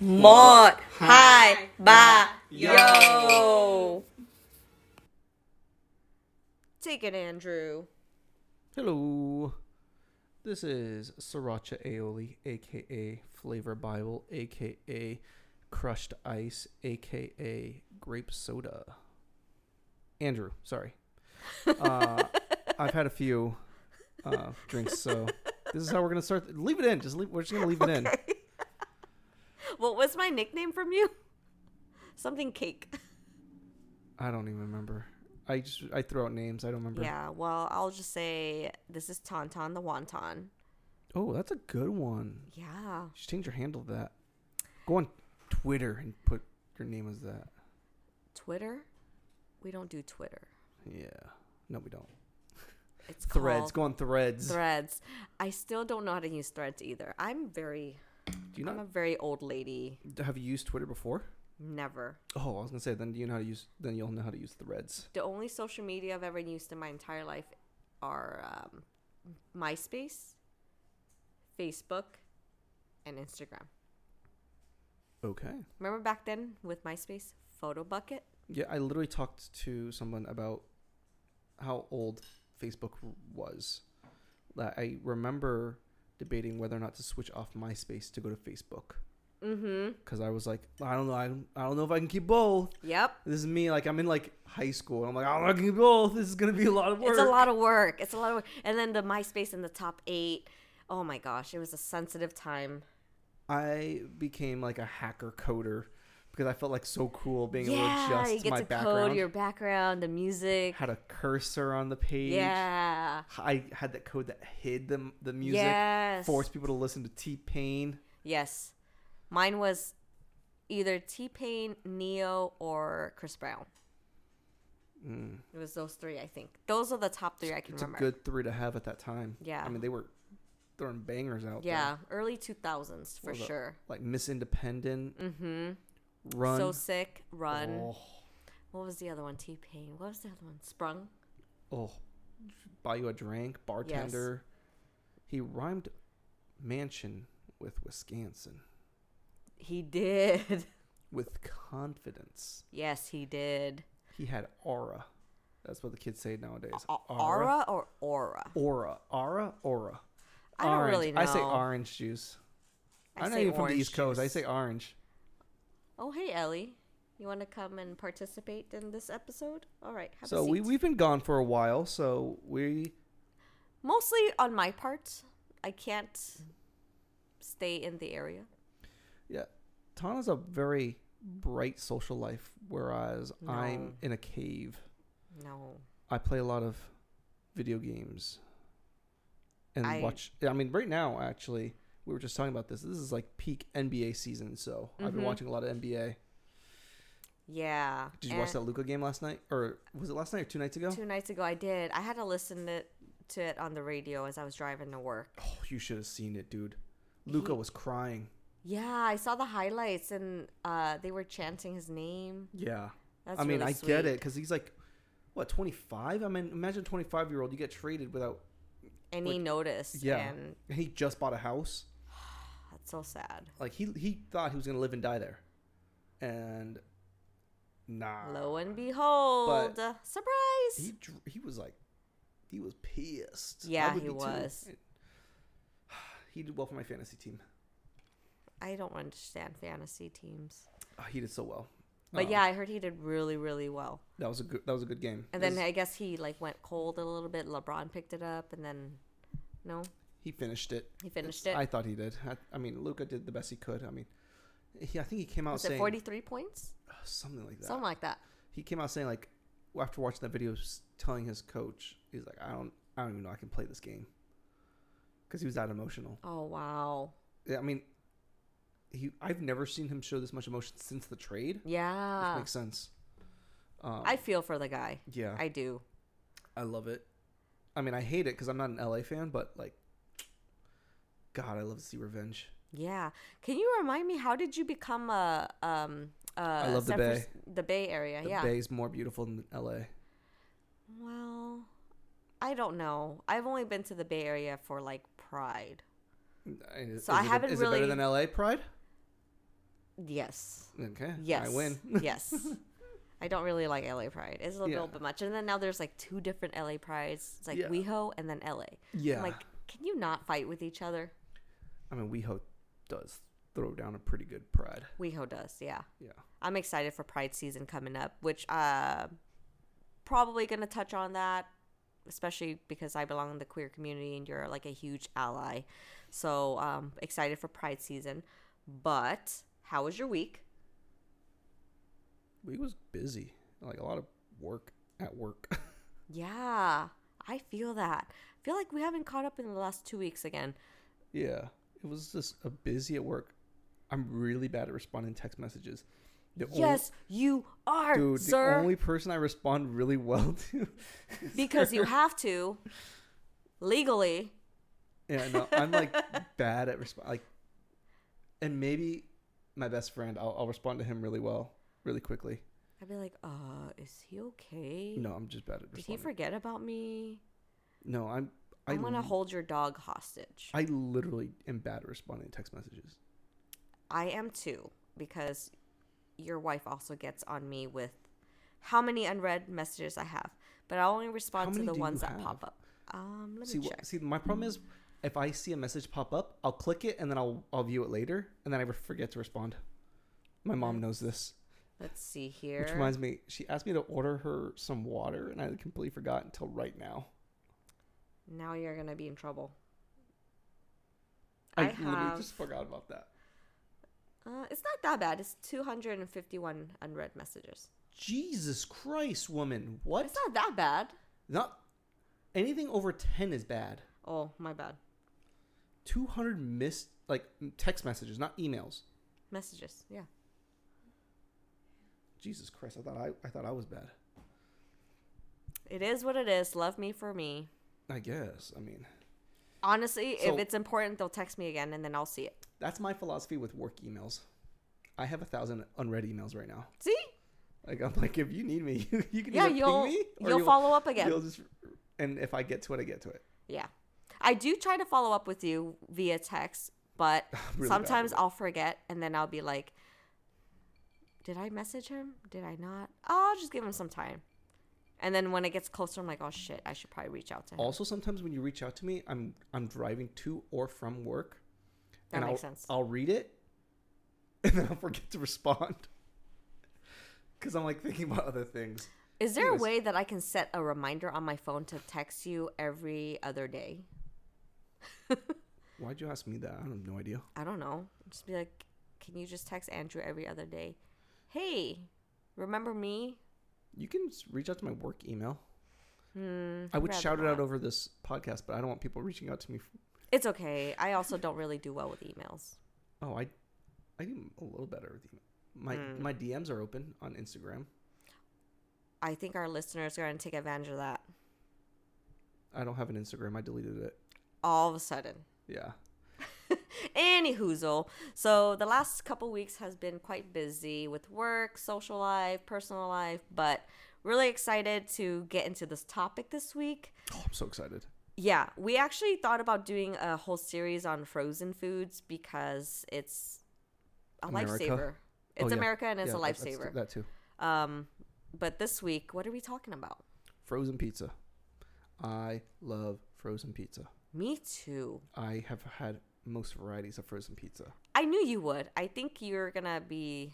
Mod Hai Ba Yo. Take it, Andrew. Hello. This is Sriracha Aioli, aka Flavor Bible, aka Crushed Ice, aka Grape Soda. Andrew, sorry. I've had a few drinks, so this is how we're gonna start. Leave it in. We're just gonna leave it in. What was my nickname from you? Something cake. I don't even remember. I throw out names. I don't remember. Yeah, well, I'll just say this is Tauntaun the Wonton. Oh, that's a good one. Yeah. You should change your handle to that. Go on Twitter and put your name as that. Twitter? We don't do Twitter. Yeah. No, we don't. It's Threads. Go on Threads. Threads. I still don't know how to use Threads either. I'm a very old lady. Have you used Twitter before? Never. Oh, I was gonna say then you'll know how to use Threads. The only social media I've ever used in my entire life are MySpace, Facebook, and Instagram. Okay. Remember back then with MySpace, Photo Bucket? Yeah, I literally talked to someone about how old Facebook was. I remember debating whether or not to switch off MySpace to go to Facebook. Mm-hmm. Because I was like, I don't know. I don't know if I can keep both. Yep. This is me. Like, I'm in like high school. And I'm like, I don't know if I can keep both. This is going to be a lot of work. It's a lot of work. And then the MySpace in the top 8. Oh my gosh. It was a sensitive time. I became like a hacker coder because I felt like so cool being able to you adjust get my to background. code your background, the music. Had a cursor on the page. Yeah. I had that code that hid the music. Yes. Forced people to listen to T-Pain. Yes. Mine was either T-Pain, Neo, or Chris Brown. It was those three, I think. Those are the top 3 I can remember. It's a good 3 to have at that time. Yeah. I mean, they were throwing bangers out there. Yeah, early 2000s for sure. Like Miss Independent. Mm-hmm. Run. So Sick, Run. Oh. What was the other one? T-Pain. What was the other one? Sprung. Oh. Buy You a Drink. Bartender. Yes. He rhymed mansion with Wisconsin. He did. With confidence. Yes, he did. He had aura. That's what the kids say nowadays. Aura or aura? Aura. Aura. I don't really know. I say orange juice. I'm not even from the East Coast. I say orange. Oh, hey, Ellie. You want to come and participate in this episode? All right. Have so a seat. we've been gone for a while, so we... Mostly on my part. I can't stay in the area. Yeah. Tana's a very bright social life, whereas I'm in a cave. No. I play a lot of video games. And watch... I mean, right now, actually... We were just talking about this. This is like peak NBA season, so I've been watching a lot of NBA. Yeah. Did you watch that Luka game last night? Or was it last night or 2 nights ago? 2 nights ago, I did. I had to listen to it on the radio as I was driving to work. Oh, you should have seen it, dude. Luka was crying. Yeah, I saw the highlights, and they were chanting his name. Yeah. That's I mean, really I sweet. get it, because he's like, what, 25? I mean, imagine a 25-year-old, you get traded without... Any notice. Yeah. And he just bought a house. that's so sad. Like, he thought he was going to live and die there. And, nah. Lo and behold, surprise! He was like, he was pissed. Yeah, he was. He did well for my fantasy team. I don't understand fantasy teams. Oh, he did so well. But yeah, I heard he did really, really well. That was a good game. And then I guess he like went cold a little bit. LeBron picked it up, and then he finished it. I thought he did. I mean, Luka did the best he could. I mean, I think he came out saying 43 points, something like that. Something like that. He came out saying like after watching that video, telling his coach, he's like, I don't even know I can play this game because he was that emotional. Oh wow. Yeah, I mean. I've never seen him show this much emotion since the trade. Yeah. Which makes sense. I feel for the guy. Yeah. I do. I love it. I mean, I hate it because I'm not an LA fan, but like, God, I love to see revenge. Yeah. Can you remind me, how did you become I love the Bay. The Bay Area, The Bay is more beautiful than LA. Well, I don't know. I've only been to the Bay Area for like Pride. Is I haven't it really... better than LA Pride? Yes. Okay. Yes. I win. Yes. I don't really like LA Pride. It's a little bit much. And then now there's like 2 different LA Prides. It's like WeHo and then LA. Yeah. I'm like, can you not fight with each other? I mean, WeHo does throw down a pretty good pride. WeHo does, yeah. Yeah. I'm excited for Pride season coming up, which probably going to touch on that, especially because I belong in the queer community and you're like a huge ally. So excited for Pride season. But how was your week? Week was busy. Like a lot of work at work. Yeah, I feel that. I feel like we haven't caught up in the last 2 weeks again. Yeah. It was just a busy at work. I'm really bad at responding to text messages. Yes, you are, dude, sir. The only person I respond really well to. Because you have to. Legally. Yeah, no, I'm like bad at and maybe my best friend, I'll respond to him really well, really quickly. I'd be like, is he okay? No, I'm just bad at responding. Did he forget about me? No, I'm going to hold your dog hostage. I literally am bad at responding to text messages. I am too, because your wife also gets on me with how many unread messages I have. But I only respond to the ones that pop up. Let me check. See, my problem is if I see a message pop up, I'll click it and then I'll view it later, and then I forget to respond. My mom knows this. Let's see here. Which reminds me, she asked me to order her some water, and I completely forgot until right now. Now you're going to be in trouble. I literally just forgot about that. It's not that bad. It's 251 unread messages. Jesus Christ, woman. What? It's not that bad. Not anything over 10 is bad. Oh, my bad. 200 missed, like, text messages, not emails. Messages, yeah. Jesus Christ, I thought I was bad. It is what it is. Love me for me. I guess. I mean, honestly, if it's important, they'll text me again and then I'll see it. That's my philosophy with work emails. I have 1,000 unread emails right now. See? Like, I'm like, if you need me, you can ping me. You'll follow up again. And if I get to it, I get to it. Yeah. I do try to follow up with you via text, but really sometimes I'll forget and then I'll be like, did I message him? Did I not? Oh, I'll just give him some time. And then when it gets closer, I'm like, oh shit, I should probably reach out to him. Also, sometimes when you reach out to me, I'm driving to or from work. That makes sense. I'll read it, and then I'll forget to respond. Because I'm like thinking about other things. Is there a way that I can set a reminder on my phone to text you every other day? Why'd you ask me that? I have no idea. I don't know. Just be like, can you just text Andrew every other day? Hey, remember me? You can reach out to my work email. I would shout it out over this podcast, but I don't want people reaching out to me. It's okay. I also don't really do well with emails. Oh, I do a little better with email. My DMs are open on Instagram. I think our listeners are going to take advantage of that. I don't have an Instagram. I deleted it. All of a sudden. Yeah. Anyhoozle. So the last couple weeks has been quite busy with work, social life, personal life, but really excited to get into this topic this week. Oh, I'm so excited. Yeah, we actually thought about doing a whole series on frozen foods because it's a lifesaver. It's America and it's a lifesaver. That too. But this week, what are we talking about? Frozen pizza. I love frozen pizza. Me too. I have had most varieties of frozen pizza. I knew you would. I think you're gonna be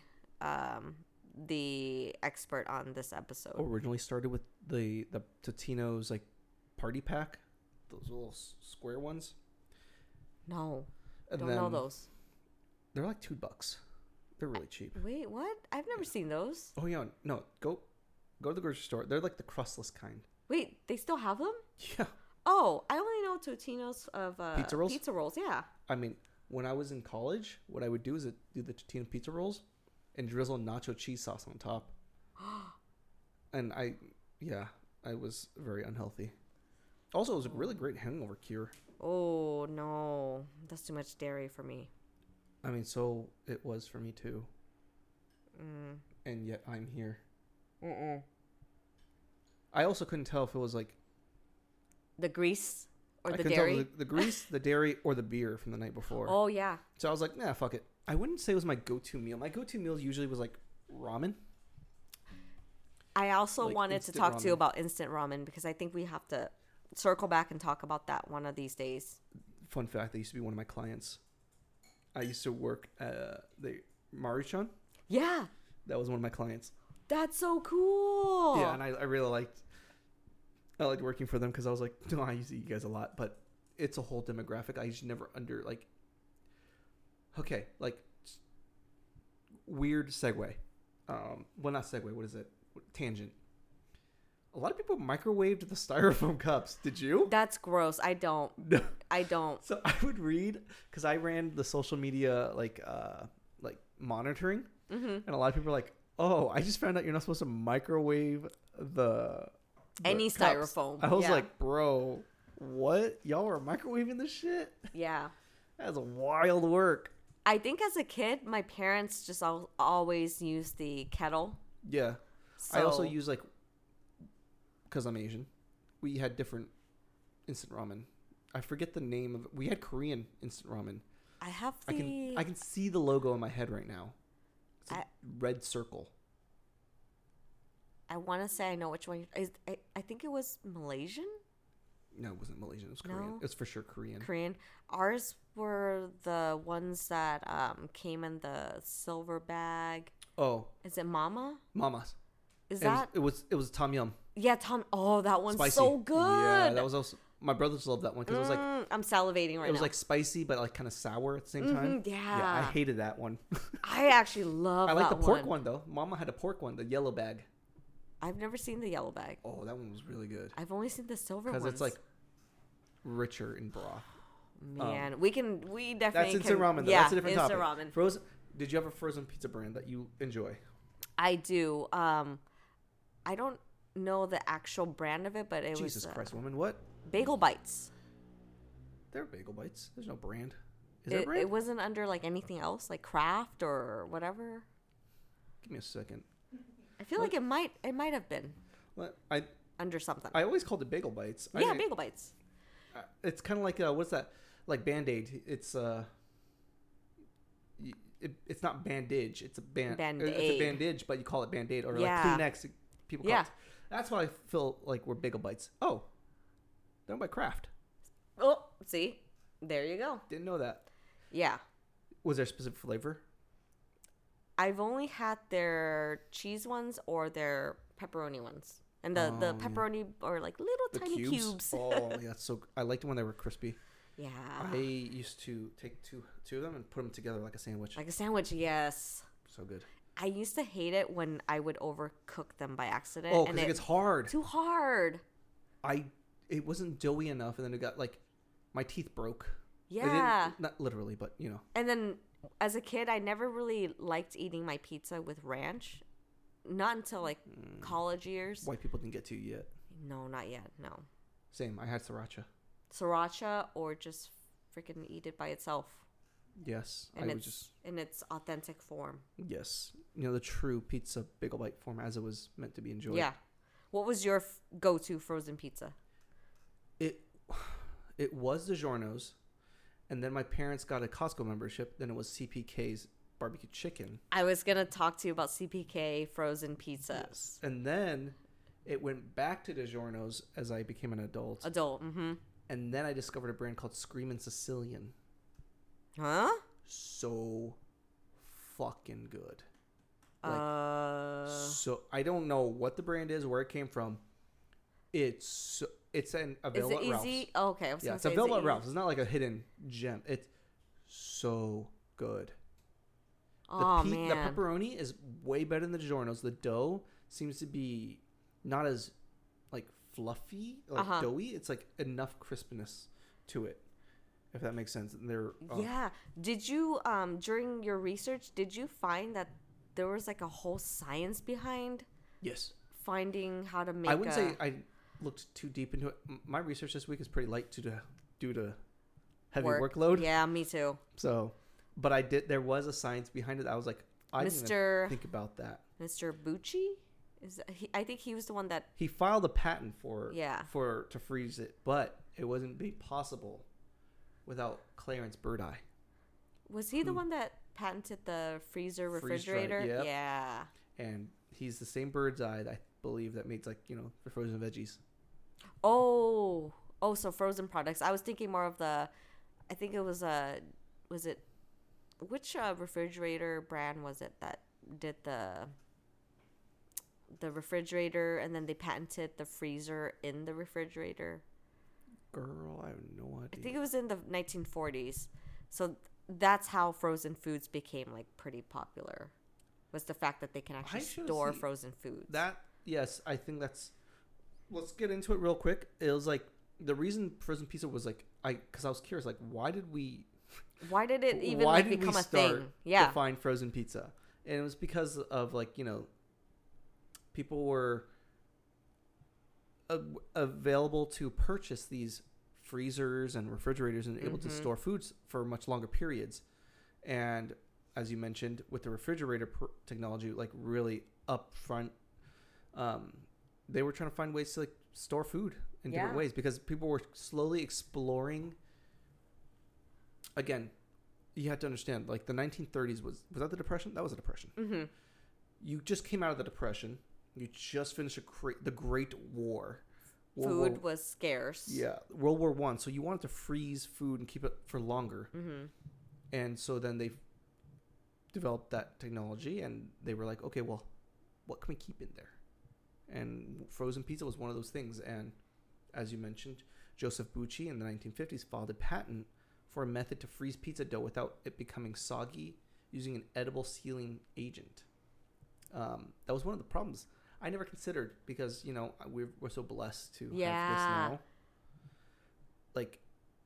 the expert on this episode. Originally started with the Totino's like party pack, those little square ones. No, don't know those. They're like $2. They're really cheap. Wait, what? I've never seen those. Oh yeah, no. Go to the grocery store. They're like the crustless kind. Wait, they still have them? Yeah. Oh, I only know Totino's of pizza rolls. Pizza rolls, yeah. I mean, when I was in college, what I would do is do the Totino pizza rolls and drizzle nacho cheese sauce on top. And I was very unhealthy. Also, it was a really great hangover cure. Oh no, that's too much dairy for me. I mean, so it was for me too. And yet I'm here. I also couldn't tell if it was like the grease or I the couldn't dairy. tell the grease, the dairy, or the beer from the night before. Oh yeah. So I was like, nah, fuck it. I wouldn't say it was my go-to meal. My go-to meal usually was like ramen. I also Like wanted to instant talk to you ramen. about instant ramen because I think we have to circle back and talk about that one of these days. Fun fact: they used to be one of my clients. I used to work at the Maruchan. Yeah, That was one of my clients. that's so cool. Yeah, and I really liked working for them because I was like, no, I used to eat you guys a lot, but it's a whole demographic. I used to never okay, like weird segue. Well, not segue. What is it? Tangent. A lot of people microwaved the styrofoam cups. Did you? That's gross. I don't. No. I don't. So I would read because I ran the social media like monitoring, and a lot of people are like, "Oh, I just found out you're not supposed to microwave the Any cups." styrofoam. I was Yeah. like, "Bro, what? Y'all are microwaving this shit? Yeah. That's wild work." I think as a kid, my parents just always used the kettle. Yeah, So I also use like because I'm Asian, we had different instant ramen. I forget the name of it. We had Korean instant ramen. I have I can see the logo in my head right now. It's a red circle. I want to say I know which one. I think it was Malaysian, No, it wasn't Malaysian. It was Korean. No? It was for sure Korean. Korean. Ours were the ones that came in the silver bag. Oh, Is it Mama? Mama's. Is It that? it was Tom Yum. Yeah, Tom. Oh, that one's Spicy. so good. Yeah, that was also my brothers loved that one because it was like I'm salivating right it was now. like spicy but like kind of sour at the same time. Yeah. I hated that one. I actually love I like that the pork one though. Mama had a pork one, the yellow bag. I've never seen the yellow bag. Oh, that one was really good I've only seen the silver ones. because it's like richer in broth. Man, we definitely That's instant ramen. Though. Yeah, That's a different instant topic. ramen. Frozen. Did you have a frozen pizza brand that you enjoy? I do. I don't know the actual brand of it, but it Jesus was Christ, woman! What? Bagel Bites. They're bagel bites. There's no brand. Is there a brand? It wasn't under like anything else, like Kraft or whatever. Give me a second. I feel like it might have been What? under something. I always called it bagel bites. Yeah, Bagel Bites. It's kind of like what's that? Like Band-Aid. It's it's not bandage. It's a Band-Aid. It's a bandage, but you call it Band-Aid or Yeah. like Kleenex. People call Yeah. it. That's why I feel like we're bagel bites. Oh, they're owned by Kraft. Oh, see, there you go. Didn't know that. Yeah, Was there a specific flavor? I've only had their cheese ones or their pepperoni ones, and the pepperoni are like little The tiny cubes. Oh, yeah. So I liked when they were crispy. Yeah, I used to take two of them and put them together like a sandwich. like a sandwich. Yes. So good. I used to hate it when I would overcook them by accident. Oh, because it gets hard. too hard. It wasn't doughy enough, and then it got like my teeth broke. It didn't- Yeah. not literally, but you know. And then as a kid, I never really liked eating my pizza with ranch. Not until like college years. White people didn't get to you yet. No, not yet. No. Same. I had sriracha. Sriracha or just freaking eat it by itself. Yes, And I it's would just in its authentic form. yes. You know the true pizza bagel bite form as it was meant to be enjoyed. Yeah. What was your go-to frozen pizza? It was DiGiorno's, and then my parents got a Costco membership. Then it was CPK's barbecue chicken. I was gonna talk to you about CPK frozen pizza. Yes, and then it went back to DiGiorno's as I became an adult. Adult. Mm-hmm. And then I discovered a brand called Screamin' Sicilian. Huh? So fucking good. Is So I don't know what the brand is, where it came from. It's available it at Ralph's. easy? Oh, okay, I was Yeah, gonna it's say, available is at it Ralph's. It's not like a hidden gem. It's so good. Oh The man. pepperoni is way better than the DiGiorno's. The dough seems to be not as like fluffy, like doughy. It's like enough crispness to it, if that makes sense. And they're Yeah. Did you during your research did you find that there was like a whole science behind yes. finding how to make I wouldn't say I looked too deep into it. My research this week is pretty light due to heavy workload. Yeah, me too. So, but I did. There was a science behind it. I was like, I didn't even think about that. Mr. Bucci? I think he was the one that He filed a patent for Yeah. to freeze it, but it wasn't be possible without Clarence Birdeye. was he the one that patented the freezer Freeze dry, refrigerator. yep. Yeah. And he's the same bird's eye, I believe, that makes like the frozen veggies. Oh, so frozen products. I was thinking more of the. I think it was was it, which refrigerator brand was it that did the refrigerator, and then they patented the freezer in the refrigerator? Girl, I have no idea. I think it was in the 1940s. So that's how frozen foods became like pretty popular. Was the fact that they can actually store frozen foods. That, yes, I think that's. Let's get into it real quick. It was like the reason frozen pizza was like because I was curious, like why did it even like become a thing? Yeah, to find frozen pizza, and it was because of like people were available to purchase these freezers and refrigerators and able to store foods for much longer periods. And as you mentioned, with the refrigerator technology, like really upfront, they were trying to find ways to like store food in different ways because people were slowly exploring. Again, you had to understand, like the 1930s was that the Depression? That was a depression. Mm-hmm. You just came out of the Depression. You just finished the Great War. Food was scarce. Yeah, World War I. So you wanted to freeze food and keep it for longer. Mm-hmm. And so then they developed that technology, and they were like, okay, well, what can we keep in there? And frozen pizza was one of those things. And as you mentioned, Joseph Bucci in the 1950s filed a patent for a method to freeze pizza dough without it becoming soggy using an edible sealing agent. That was one of the problems I never considered because, we're so blessed to have this now. Like,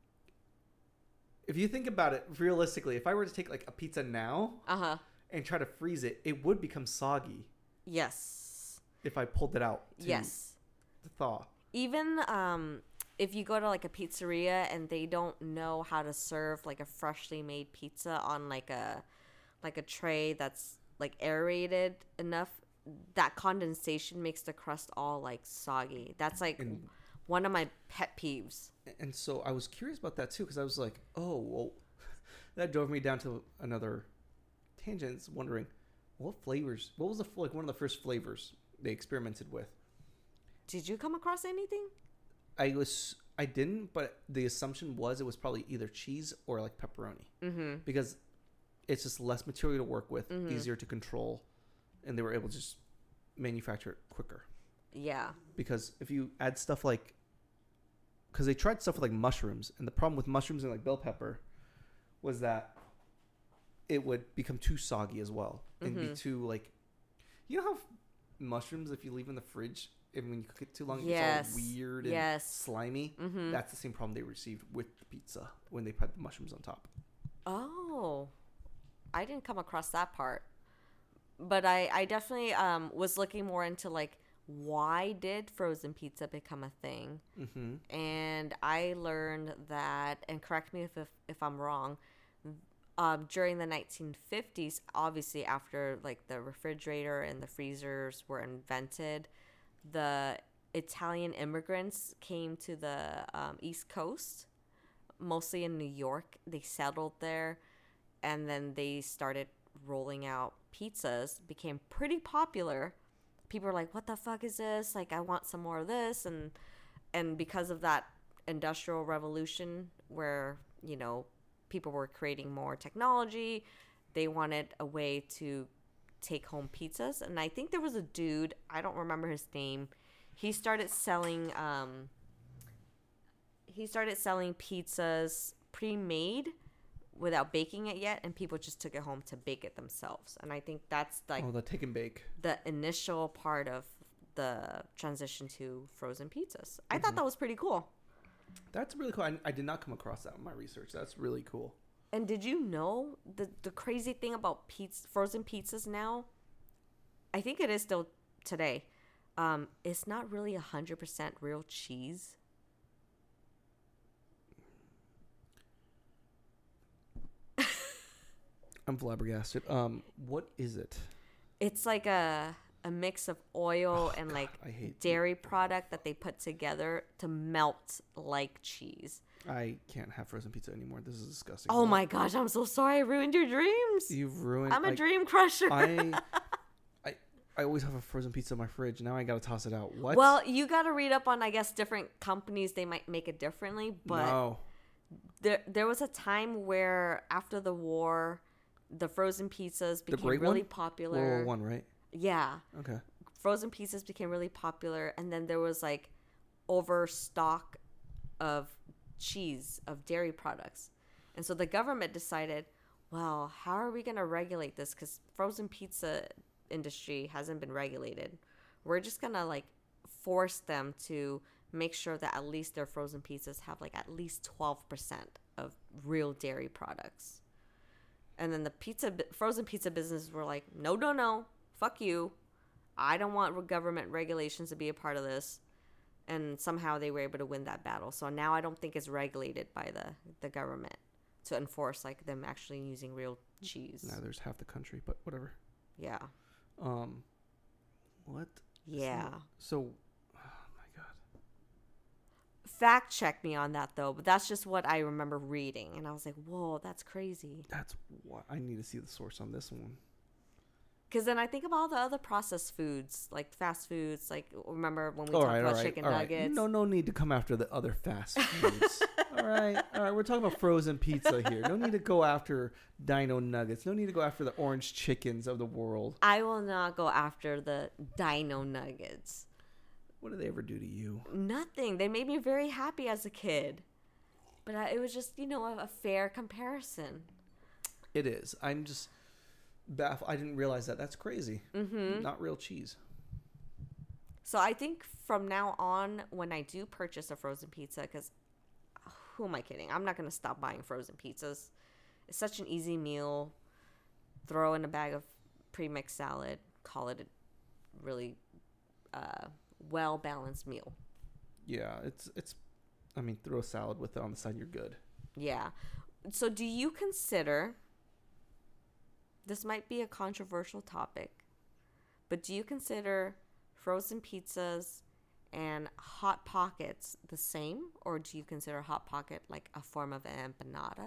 if you think about it realistically, if I were to take like a pizza now and try to freeze it, it would become soggy. Yes. If I pulled it out to thaw. Even if you go to like a pizzeria and they don't know how to serve like a freshly made pizza on like a tray that's like aerated enough, that condensation makes the crust all like soggy. That's like one of my pet peeves. And so I was curious about that too, because I was like, oh, well, that drove me down to another tangent, wondering what was one of the first flavors they experimented with. Did you come across anything? I didn't, but the assumption was it was probably either cheese or like pepperoni, because it's just less material to work with, easier to control, and they were able to just manufacture it quicker. Yeah. Because if you add stuff like, because they tried stuff with like mushrooms, and the problem with mushrooms and like bell pepper was that it would become too soggy as well, and be too like, how mushrooms, if you leave in the fridge and when you cook it too long, it's all weird and slimy. That's the same problem they received with the pizza when they put the mushrooms on top. Oh, I didn't come across that part, but I definitely was looking more into like, why did frozen pizza become a thing? And I learned that, and correct me if I'm wrong, during the 1950s, obviously after like the refrigerator and the freezers were invented, the Italian immigrants came to the East Coast, mostly in New York. They settled there, and then they started rolling out pizzas, became pretty popular. People were like, what the fuck is this? Like, I want some more of this. And because of that industrial revolution where, people were creating more technology, they wanted a way to take home pizzas. And I think there was a dude, I don't remember his name. He started selling pizzas pre-made without baking it yet, and people just took it home to bake it themselves. And I think that's like the take and bake, the initial part of the transition to frozen pizzas. I thought that was pretty cool. That's really cool. I did not come across that in my research. That's really cool. And did you know the crazy thing about frozen pizzas now? I think it is still today. It's not really 100% real cheese. I'm flabbergasted. What is it? It's like a mix of oil and like dairy product that they put together to melt like cheese. I can't have frozen pizza anymore. This is disgusting. Oh my gosh, I'm so sorry. I ruined your dreams. You've ruined. I'm a dream crusher. I always have a frozen pizza in my fridge. Now I gotta toss it out. What? Well, you gotta read up on, I guess, different companies. They might make it differently, but No. there was a time where after the war, the frozen pizzas became Great really One? popular. World War I, right? Yeah, Okay. frozen pizzas became really popular, and then there was like overstock of cheese, of dairy products, and so the government decided, well, how are we gonna regulate this? Because frozen pizza industry hasn't been regulated. We're just gonna like force them to make sure that at least their frozen pizzas have like at least 12% of real dairy products. And then the frozen pizza businesses were like, no, fuck you. I don't want government regulations to be a part of this. And somehow they were able to win that battle. So now I don't think it's regulated by the government to enforce like them actually using real cheese. Now there's half the country, but whatever. Yeah. What? Yeah. So, oh my god. Fact check me on that though, but that's just what I remember reading, and I was like, "Whoa, that's crazy." That's what I need to see the source on this one. Because then I think of all the other processed foods, like fast foods. Like remember when we talked about chicken nuggets? No need to come after the other fast foods. all right. We're talking about frozen pizza here. No need to go after Dino Nuggets. No need to go after the orange chickens of the world. I will not go after the Dino Nuggets. What did they ever do to you? Nothing. They made me very happy as a kid, but it was just a fair comparison. It is. I'm just baffled. I didn't realize that. That's crazy. Mm-hmm. Not real cheese. So I think from now on, when I do purchase a frozen pizza, because who am I kidding? I'm not going to stop buying frozen pizzas. It's such an easy meal. Throw in a bag of pre-mixed salad. Call it a really well-balanced meal. Yeah, it's. I mean, throw a salad with it on the side. You're good. Yeah. So do you consider... This might be a controversial topic, but do you consider frozen pizzas and Hot Pockets the same, or do you consider Hot Pocket like a form of an empanada?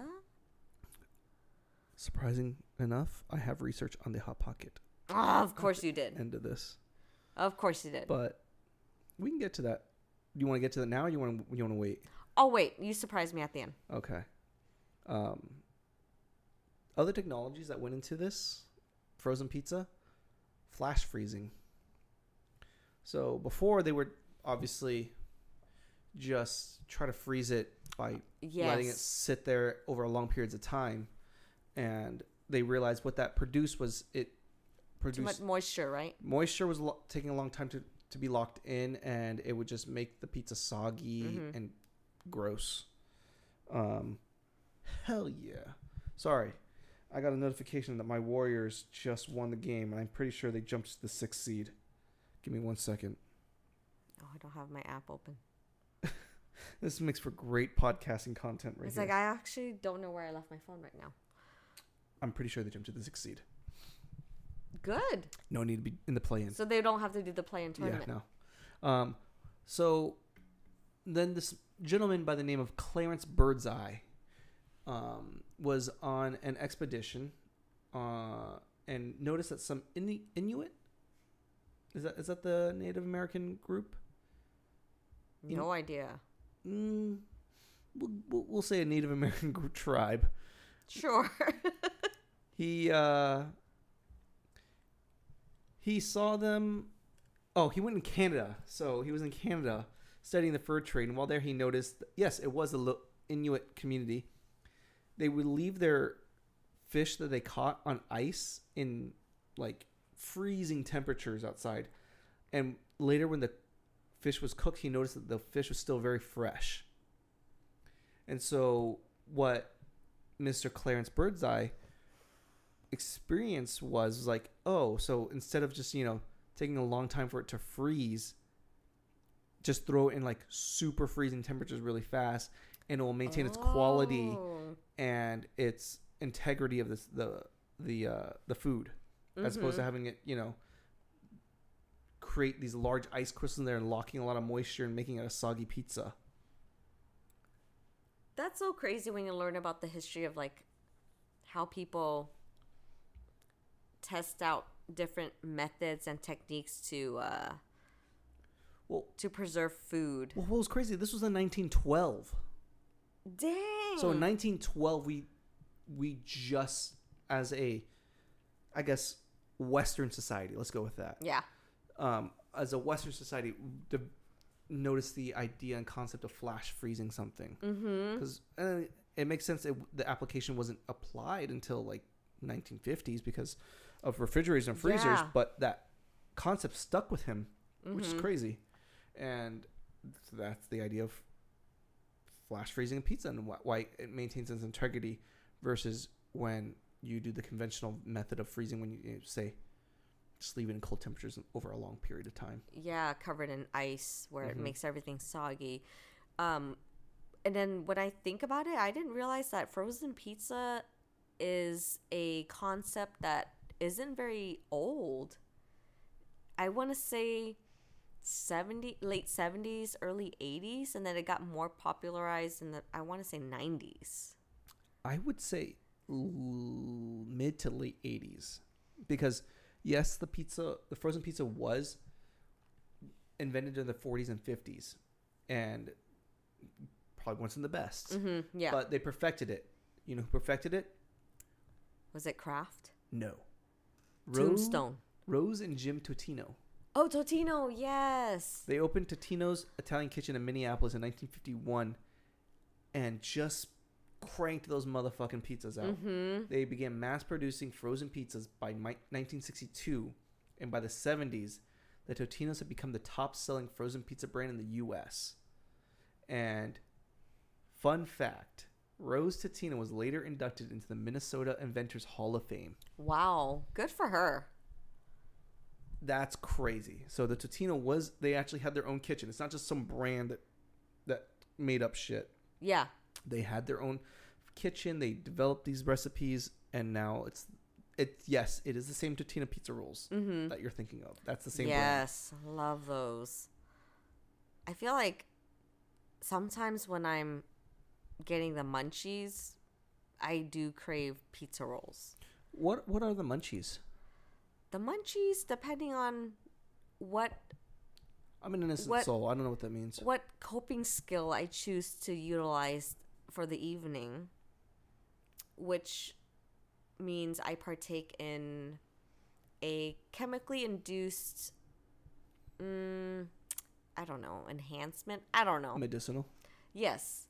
Surprising enough, I have research on the Hot Pocket. Oh, of course you did. End of this. Of course you did. But we can get to that. Do you want to get to that now, or you want to wait? Oh, wait. You surprised me at the end. Okay. Other technologies that went into this frozen pizza, flash freezing. So before they would obviously just try to freeze it by letting it sit there over long periods of time, and they realized what that produced was it produced too much moisture, right? Moisture was taking a long time to be locked in, and it would just make the pizza soggy and gross. Hell yeah. Sorry. I got a notification that my Warriors just won the game, and I'm pretty sure they jumped to the 6th seed. Give me 1 second. Oh, I don't have my app open. This makes for great podcasting content right It's here. like I actually don't know where I left my phone right now. I'm pretty sure they jumped to the 6th seed. Good. No need to be in the play-in. So they don't have to do the play-in tournament. Yeah, no. So then this gentleman by the name of Clarence Birdseye was on an expedition and noticed that some Inuit, is that the Native American group? No idea. We'll say a Native American group tribe. Sure. He saw them. Oh, he went in Canada. So he was in Canada studying the fur trade, and while there, he noticed yes, it was a Inuit community. They would leave their fish that they caught on ice in like freezing temperatures outside, and later when the fish was cooked, he noticed that the fish was still very fresh. And so what Mr. Clarence Birdseye experienced was like, oh, so instead of just, taking a long time for it to freeze, just throw it in like super freezing temperatures really fast, and it will maintain its quality and its integrity of the food, as opposed to having it, create these large ice crystals in there and locking a lot of moisture and making it a soggy pizza. That's so crazy when you learn about the history of like how people test out different methods and techniques Well, to preserve food. well, what was crazy? This was in 1912. Dang. So in 1912, we just as a, I guess, Western society. Let's go with that. Yeah. As a Western society, noticed the idea and concept of flash freezing something. Because it makes sense. The application wasn't applied until like 1950s because of refrigerators and freezers. Yeah. But that concept stuck with him, which is crazy. And so that's the idea of flash freezing a pizza and why it maintains its integrity versus when you do the conventional method of freezing when you say just leave it in cold temperatures over a long period of time. Yeah, covered in ice where it makes everything soggy. And then when I think about it, I didn't realize that frozen pizza is a concept that isn't very old. I want to say late 70s, early 80s, and then it got more popularized in the, I want to say 90s. I would say mid to late 80s because yes, the frozen pizza was invented in the 40s and 50s and probably wasn't the best. Yeah. But they perfected it. You know who perfected it? Was it Kraft? No. Tombstone. Rose and Jim Totino. Oh, Totino, yes. They opened Totino's Italian Kitchen in Minneapolis in 1951 and just cranked those motherfucking pizzas out. They began mass producing frozen pizzas by 1962, and by the 70s, the Totino's had become the top-selling frozen pizza brand in the U.S. And fun fact, Rose Totino was later inducted into the Minnesota Inventors Hall of Fame. Wow, good for her. That's crazy. So the Totino they actually had their own kitchen. It's not just some brand that made up shit. Yeah. They had their own kitchen. They developed these recipes, and now yes, it is the same Totino pizza rolls that you're thinking of. That's the same brand. Yes, love those. I feel like sometimes when I'm getting the munchies, I do crave pizza rolls. What are the munchies? The munchies, depending on what I'm an innocent soul. I don't know what that means. what coping skill I choose to utilize for the evening, which means I partake in a chemically induced, I don't know, enhancement. I don't know. Medicinal. Yes,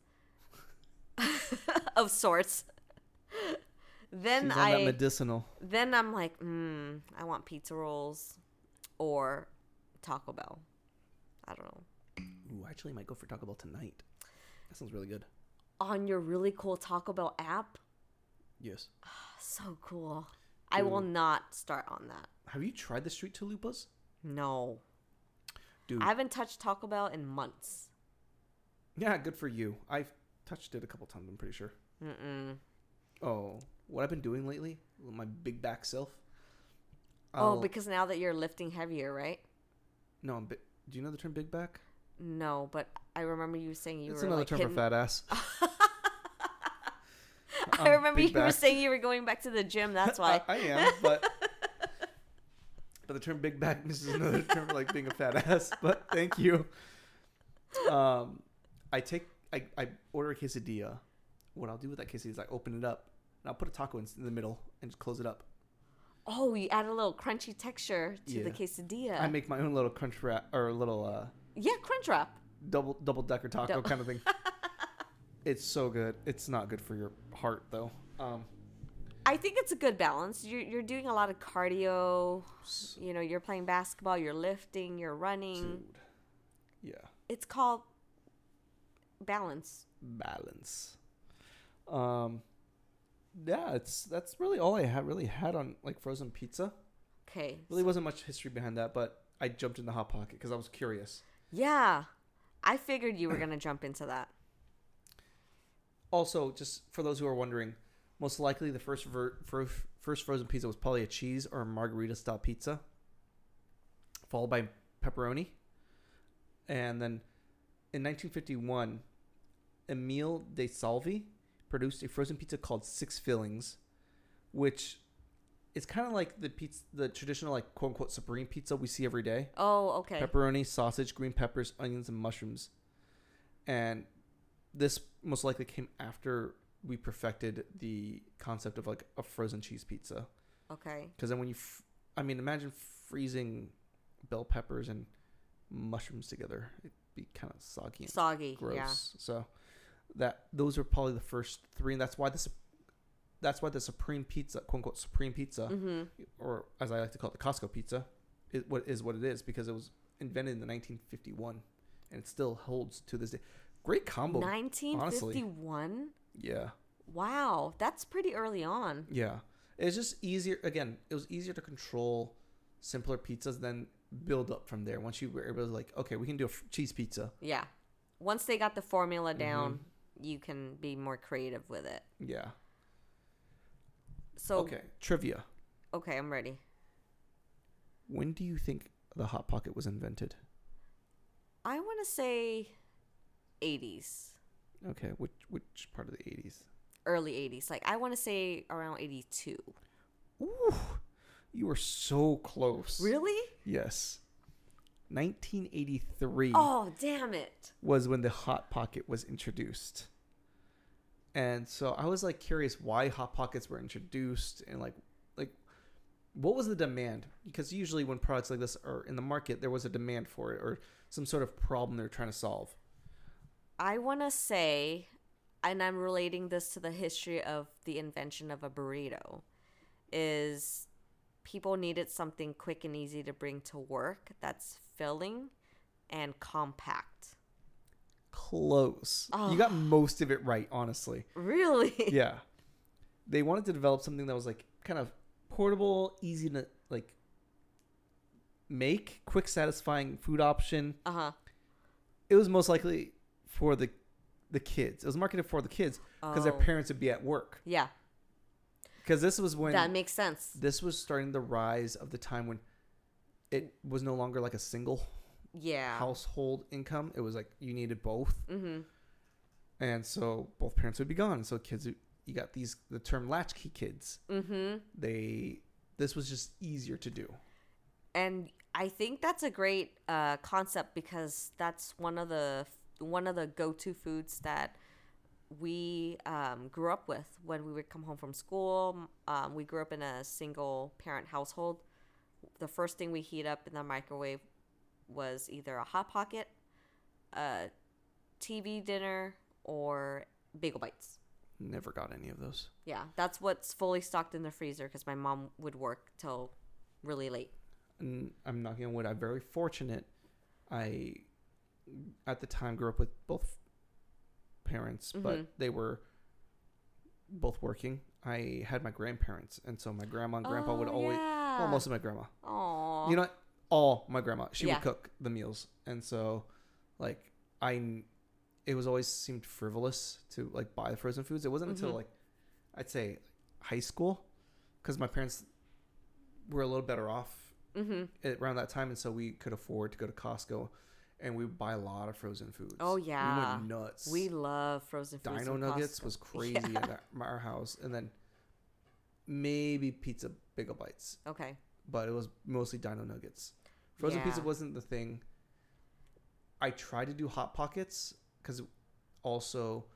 of sorts. Then She's on that medicinal. Then I'm like, I want pizza rolls or Taco Bell. I don't know. Ooh, I actually might go for Taco Bell tonight. That sounds really good. On your really cool Taco Bell app? Yes. So cool. I will not start on that. Have you tried the Street Chalupas? No. Dude. I haven't touched Taco Bell in months. Yeah, good for you. I've touched it a couple times, I'm pretty sure. Oh, what I've been doing lately, my big back self. Because now that you're lifting heavier, right? No, do you know the term big back? No, but I remember you saying you It's were another like term for fat ass. I remember you were back. saying you were going back to the gym. That's why. I am, but the term big back is another term for like being a fat ass. But thank you. I order a quesadilla. What I'll do with that quesadilla is I open it up and I'll put a taco in the middle and just close it up. Oh, you add a little crunchy texture to the quesadilla. I make my own little crunch wrap or a little crunch wrap. double decker taco kind of thing. It's so good. It's not good for your heart though. I think it's a good balance. You're doing a lot of cardio. You know, you're playing basketball, you're lifting, you're running. Dude. Yeah. It's called balance. Yeah, that's really all I really had on like frozen pizza. Okay. Really wasn't much history behind that, but I jumped in the hot pocket because I was curious. Yeah, I figured you were gonna jump into that. Also, just for those who are wondering, most likely the first frozen pizza was probably a cheese or a margarita style pizza, followed by pepperoni, and then in 1951, Emile De Salvi produced a frozen pizza called Six Fillings, which is kind of like the traditional like quote unquote supreme pizza we see every day. Oh, okay. Pepperoni, sausage, green peppers, onions, and mushrooms. And this most likely came after we perfected the concept of like a frozen cheese pizza. Okay. Because then when you, imagine freezing bell peppers and mushrooms together. It'd be kind of soggy and gross. Yeah. So those are probably the first three, and that's why the supreme pizza, quote unquote supreme pizza, or as I like to call it, the Costco pizza, is what it is because it was invented in the 1951, and it still holds to this day. Great combo. 1951. Honestly. Yeah. Wow, that's pretty early on. Yeah, it's just easier. Again, it was easier to control simpler pizzas than build up from there. Once you were able to like, okay, we can do a cheese pizza. Yeah. Once they got the formula down, you can be more creative with it. Yeah. So okay, trivia. Okay, I'm ready. When do you think the Hot Pocket was invented? I want to say 80s. Okay, which part of the 80s? Early 80s. Like I want to say around 82. Ooh. You were so close. Really? Yes. 1983. Oh, damn it. Was when the Hot Pocket was introduced. And so I was like curious why Hot Pockets were introduced and like what was the demand? Because usually when products like this are in the market, there was a demand for it or some sort of problem they're trying to solve. I want to say, and I'm relating this to the history of the invention of a burrito, is people needed something quick and easy to bring to work that's filling and compact. Close. Oh. You got most of it right, honestly. Really? Yeah. They wanted to develop something that was like kind of portable, easy to like make, quick, satisfying food option. Uh-huh. It was most likely for the kids. It was marketed for the kids because their parents would be at work. Yeah. Because this was when... That makes sense. This was starting the rise of the time when it was no longer like a single household income. It was like you needed both. Mm-hmm. And so both parents would be gone. So kids, you got the term latchkey kids. Mm-hmm. This was just easier to do. And I think that's a great concept because that's one of the go-to foods that we grew up with when we would come home from school. We grew up in a single parent household. The first thing we heat up in the microwave was either a Hot Pocket, a TV dinner, or Bagel Bites. Never got any of those. Yeah, that's what's fully stocked in the freezer because my mom would work till really late. And I'm knocking on wood. I'm very fortunate. I, at the time, grew up with both parents, but they were both working. I had my grandparents, and so my grandma and grandpa would always... Well, most of my grandma. Aww. You know what? All my grandma. She would cook the meals. And so, like, it was always seemed frivolous to, like, buy the frozen foods. It wasn't until, like, I'd say high school, because my parents were a little better off around that time, and so we could afford to go to Costco, and we would buy a lot of frozen foods. Oh, yeah. We went nuts. We love frozen foods. Dino Nuggets was crazy at our house, and then maybe pizza Bagel Bites. Okay. But it was mostly Dino Nuggets. Frozen pizza wasn't the thing. I tried to do Hot Pockets because also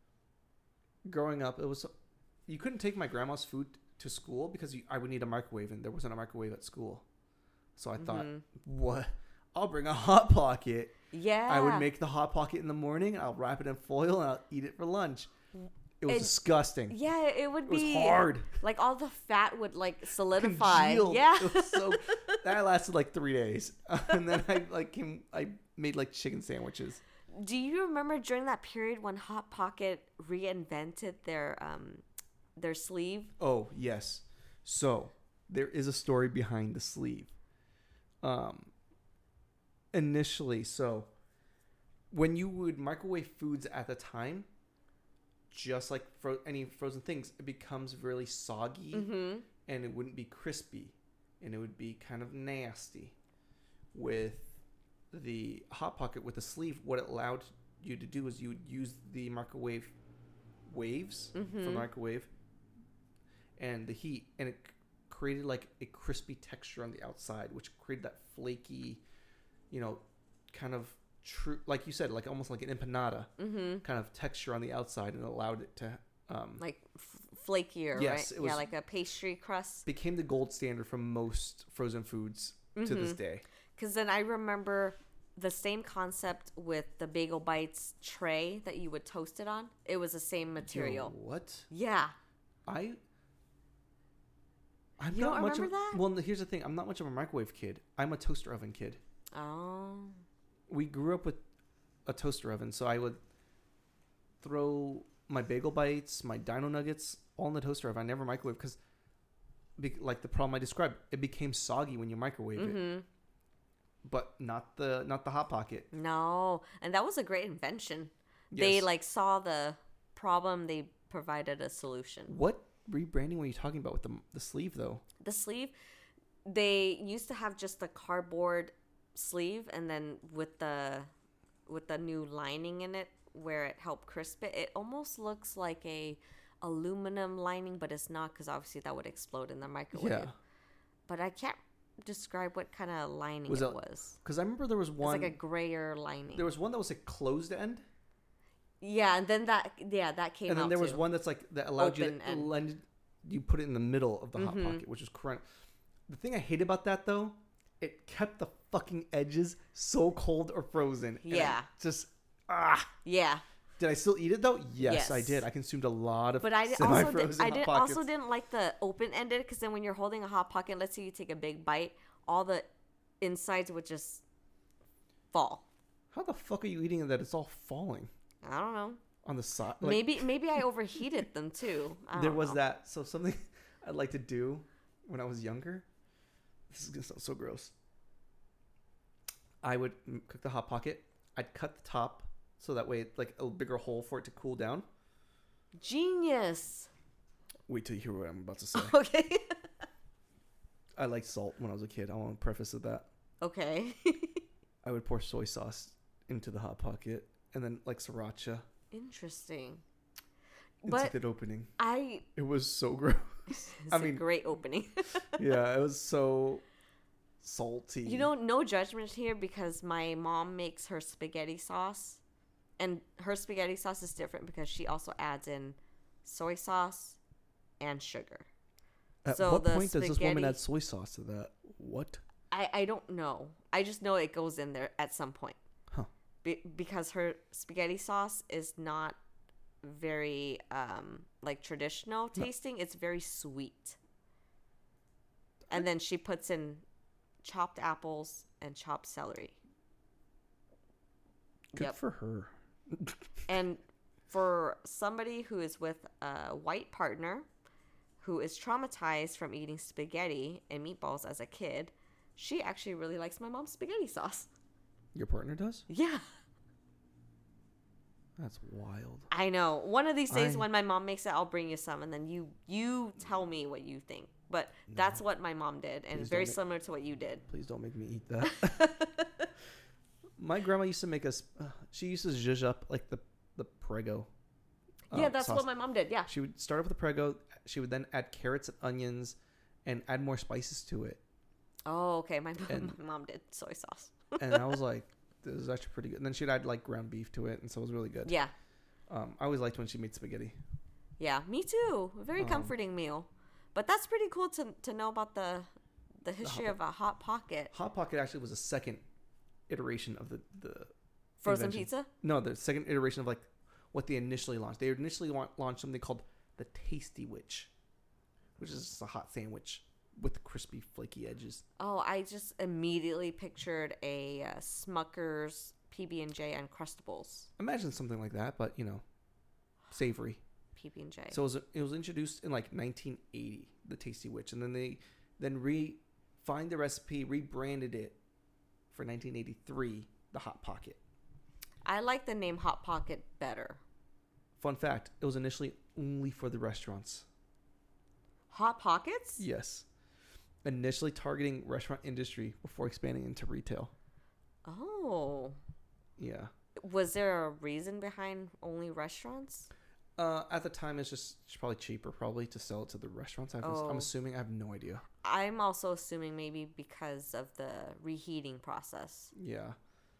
growing up, you couldn't take my grandma's food to school because I would need a microwave, and there wasn't a microwave at school. So I thought, what? I'll bring a Hot Pocket. Yeah. I would make the Hot Pocket in the morning, and I'll wrap it in foil, and I'll eat it for lunch. It was disgusting. Yeah, it would be. It was hard. Like all the fat would like solidify. Congealed. Yeah. It was that lasted like 3 days, and then I made like chicken sandwiches. Do you remember during that period when Hot Pocket reinvented their sleeve? Oh yes. So there is a story behind the sleeve. Initially, so when you would microwave foods at the time, just like any frozen things, it becomes really soggy and it wouldn't be crispy and it would be kind of nasty. With the Hot Pocket with the sleeve, what it allowed you to do is you would use the microwave waves Mm-hmm. from the microwave and the heat, and it created like a crispy texture on the outside, which created that flaky, kind of true, like you said, like almost like an empanada Mm-hmm. kind of texture on the outside, and allowed it to Like flakier, Yes, right? it was- Yeah, like a pastry crust. became the gold standard for most frozen foods to this day. Because then I remember the same concept with the Bagel Bites tray that you would toast it on. It was the same material. Yo, what? Yeah. I'm You not don't much of, remember that? Well, here's the thing. I'm not much of a microwave kid. I'm a toaster oven kid. Oh. We grew up with a toaster oven, so I would throw my bagel bites, my dino nuggets, all in the toaster oven. I never microwave because, like the problem I described, it became soggy when you microwave it. Mm-hmm. But not the Hot Pocket. No. And that was a great invention. They Yes. like saw the problem, they provided a solution. What rebranding were you talking about with the sleeve though? The sleeve, they used to have just the cardboard sleeve, and then with the new lining in it where it helped crisp it, it almost looks like a aluminum lining, but it's not, because obviously that would explode in the microwave. Yeah. But I can't describe what kind of lining Was it it- was. Because I remember there was It's one. like a grayer lining. There was one that was a closed end, Yeah, and then that came and then out there was too. one that's like that allowed you Open end. you put it in the middle of the Hot Mhm. Pocket, which was correct. The thing I hate about that though, it kept the fucking edges so cold or frozen. And Yeah. I just Yeah, Did I still eat it though? Yes, I Yes. did. I consumed a lot of but I also semi-frozen did, Hot Pockets. also didn't like the open ended, because then when you're holding a Hot Pocket, let's say you take a big bite, all the insides would just fall. How the fuck are you eating it that it's all falling I don't know. on the side? Maybe I overheated them too. I There don't was know. that. So something I'd like to do when I was younger. This is gonna sound so gross. I would cook the Hot Pocket. I'd cut the top so that way it's like a bigger hole for it to cool down. Genius. Wait till you hear what I'm about to say. Okay. I liked salt when I was a kid. I want to preface with that. Okay. I would pour soy sauce into the Hot Pocket and then like sriracha Interesting. into But the opening. I It was so gross. it's I a mean- great opening. Yeah, it was so salty. You know, no judgment here, because my mom makes her spaghetti sauce, and her spaghetti sauce is different because she also adds in soy sauce and sugar. At so what the point does this woman spaghetti- add soy sauce to that? What? I don't know. I just know it goes in there at some point. Huh. Because her spaghetti sauce is not very like traditional tasting. It's very sweet. And then she puts in chopped apples and chopped celery. Good Yep. for her. And for somebody who is with a white partner who is traumatized from eating spaghetti and meatballs as a kid, she actually really likes my mom's spaghetti sauce. Your partner does? Yeah, That's wild. I know. One of these days I- when my mom makes it, I'll bring you some, and then you tell me what you think. But that's what my mom did, and Please very don't ma- similar to what you did. Please don't make me eat that. My grandma used to make us. She used to zhuzh up like the Prego. Yeah, that's sauce. what my mom did. Yeah. She would start off with the Prego. She would then add carrots and onions, and add more spices to it. Oh, okay. My And- mom did soy sauce. And I was like, "This is actually pretty good." And then she'd add like ground beef to it, and so it was really good. Yeah. I always liked when she made spaghetti. Yeah, me too. A very Um, comforting meal. But that's pretty cool to know about the history of a Hot Pocket. Hot Pocket actually was a second iteration of the Frozen invention. pizza? No, the second iteration of like what they initially launched. They initially launched something called the Tasty Witch, which is just a hot sandwich with crispy, flaky edges. Oh, I just immediately pictured a Smucker's PB&J Uncrustables. Imagine something like that, but savory. PB&J. So it was introduced in like 1980, the Tasty Witch, and then they refined the recipe, rebranded it for 1983, the Hot Pocket. I like the name Hot Pocket better. Fun fact: it was initially only for the restaurants. Hot Pockets? Yes, initially targeting restaurant industry before expanding into retail. Oh. Yeah, Was there a reason behind only restaurants? At the time, it's probably cheaper probably to sell it to the restaurants. I'm Oh, assuming. I have no idea. I'm also assuming maybe because of the reheating process. Yeah.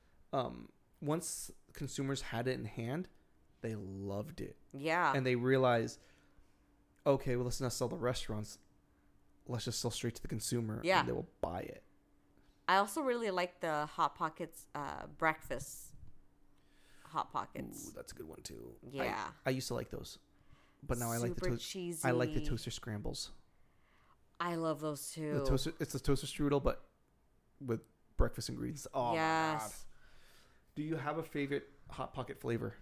Once consumers had it in hand, they loved it, Yeah. and they realized, okay, well, let's not sell the restaurants. Let's just sell straight to the consumer, Yeah. and they will buy it. I also really like the Hot Pockets breakfast Hot Pockets. Ooh, that's a good one too. Yeah. I used to like those, but now I like the Super toast. cheesy. I like the toaster scrambles. I love those too. The toaster, it's a toaster strudel, but with breakfast ingredients. Oh my god! Yes. Do you have a favorite Hot Pocket flavor?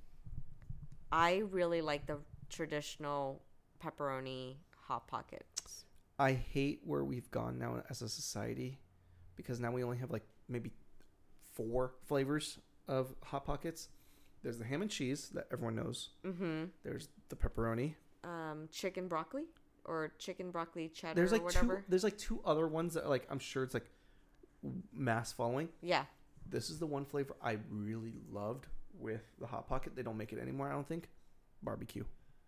I really like the traditional pepperoni Hot Pockets. I hate where we've gone now as a society, because now we only have like maybe 4 flavors of Hot Pockets. There's the ham and cheese that everyone knows. Mm-hmm. There's the pepperoni. Chicken broccoli or chicken broccoli cheddar There's like or whatever. there's like 2 other ones that like I'm sure it's like mass following. Yeah. This is the one flavor I really loved with the Hot Pocket. They don't make it anymore, I don't think. Barbecue.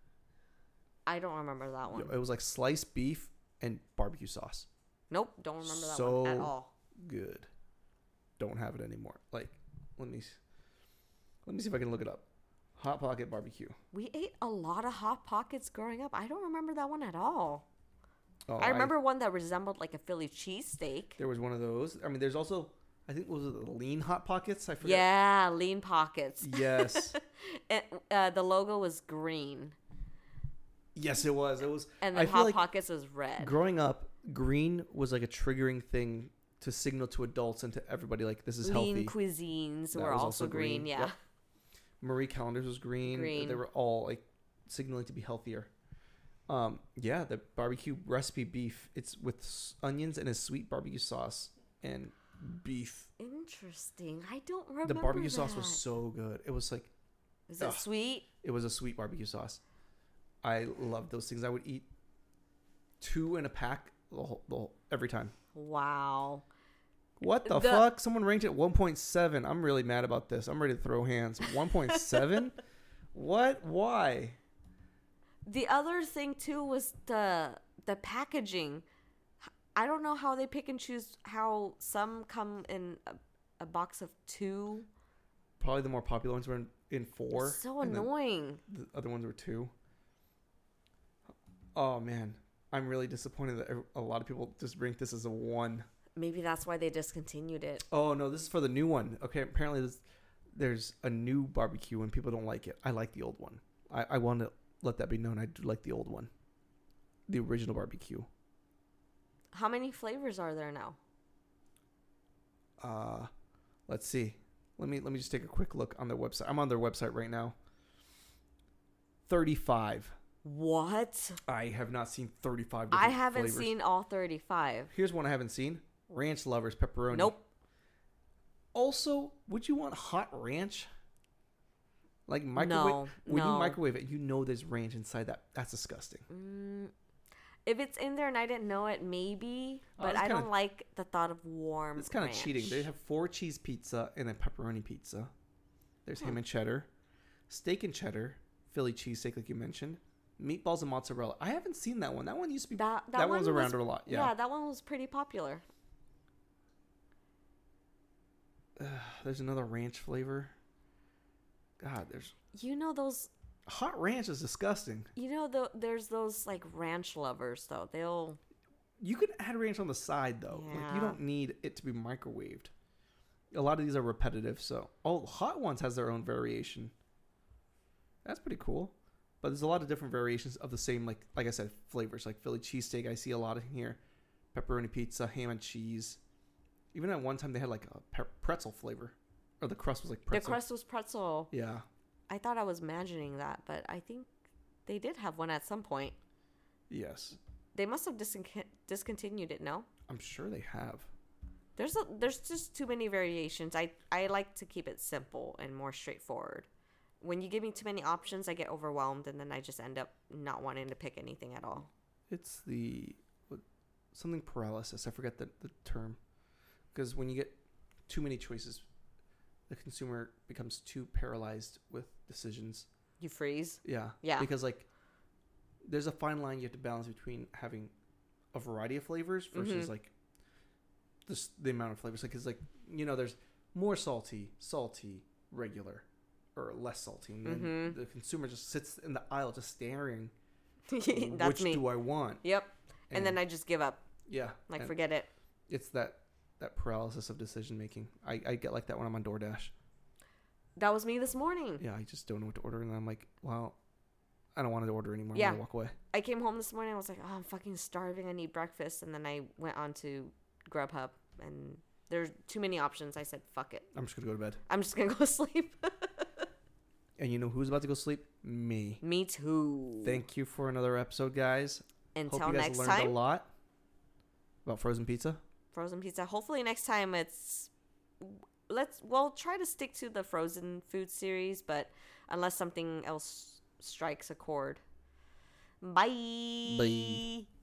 I don't remember that one. It was like sliced beef and barbecue sauce. Nope, don't remember that one at all. Good. Don't have it anymore. Like, let me see if I can look it up. Hot Pocket barbecue. We ate a lot of Hot Pockets growing up. I don't remember that one at all. Oh, I remember one that resembled like a Philly cheesesteak. there was one of those. I mean, there's also, I think, was it the lean Hot Pockets? I forget. Yeah, lean pockets. Yes. The logo was green, Yes, it was. It was. and I then feel Hot like Pockets was red. growing up, green was like a triggering thing to signal to adults and to everybody like this is Lean healthy. cuisines That were was also green. Yeah. Yep. Marie Callender's was green. Green. They were all like signaling to be healthier. Yeah, the barbecue recipe beef. It's with onions and a sweet barbecue sauce and beef. Interesting. I don't remember. The barbecue sauce that. was so good. It was like Is it sweet? it was a sweet barbecue sauce. I loved those things. I would eat 2 in a pack every time. Wow. What the fuck? Someone ranked it 1.7. I'm really mad about this. I'm ready to throw hands. 1.7? What? Why? The other thing too was the packaging. I don't know how they pick and choose how some come in a box of 2. Probably the more popular ones were in 4. It's so and then annoying. The other ones were 2. Oh, man. I'm really disappointed that a lot of people just rank this as a 1. Maybe that's why they discontinued it. Oh, no. This is for the new one. Okay. Apparently, there's a new barbecue and people don't like it. I like the old one. I want to let that be known. I do like the old one. The original barbecue. How many flavors are there now? Let's see. Let me just take a quick look on their website. I'm on their website right now. 35. What? I have not seen 35 I different haven't flavors. seen all 35. Here's one I haven't seen. Ranch Lovers pepperoni. Nope. Also, would you want hot ranch? Like microwave? No, When no. you microwave it, you know there's ranch inside that. That's disgusting. If it's in there and I didn't know it, maybe. But it's I kinda- don't like the thought of warm. It's kind of ranch. cheating. They have 4 cheese pizza and a pepperoni pizza. There's ham and cheddar, steak and cheddar, Philly cheesesteak like you mentioned, meatballs and mozzarella. I haven't seen that one. That one used to be That one was one around a lot. Yeah. that one was pretty popular. There's another ranch flavor. God, there's You know those. hot ranch is disgusting. There's those like ranch lovers though. They'll. You can add ranch on the side though. Like Yeah. you don't need it to be microwaved. A lot of these are repetitive, so hot ones has their own variation. That's pretty cool. But there's a lot of different variations of the same like I said, flavors. Like Philly cheesesteak, I see a lot in here. Pepperoni pizza, ham and cheese. Even at one time they had like a pretzel flavor. Or the crust was like pretzel. The crust was pretzel. Yeah. I thought I was imagining that, but I think they did have one at some point. Yes. They must have discontinued it. No, I'm sure they have. there's just too many variations. I like to keep it simple and more straightforward. When you give me too many options, I get overwhelmed, and then I just end up not wanting to pick anything at all. It's something paralysis. I forget the term. Because when you get too many choices, the consumer becomes too paralyzed with decisions. You freeze. Yeah. Yeah. Because like there's a fine line you have to balance between having a variety of flavors versus like the amount of flavors. Like, cause like, you know, there's more salty, regular, or less salty. And then the consumer just sits in the aisle just staring. That's which me. do I want? Yep. And then I just give up. Yeah. Like, forget it. It's that paralysis of decision making. I get like that when I'm on DoorDash. That was me this morning. Yeah, I just don't know what to order. And I'm like, well, I don't want to order anymore. Yeah. I'm going to walk away. I came home this morning. I was like, oh, I'm fucking starving. I need breakfast. And then I went on to Grubhub. And there's too many options. I said, fuck it. I'm just going to go to bed. I'm just going to go sleep. And you know who's about to go sleep? Me. Me too. Thank you for another episode, guys. Until Hope you guys next learned time. a lot about frozen pizza. Frozen pizza. Hopefully next time we'll try to stick to the frozen food series, but unless something else strikes a chord. Bye. Bye.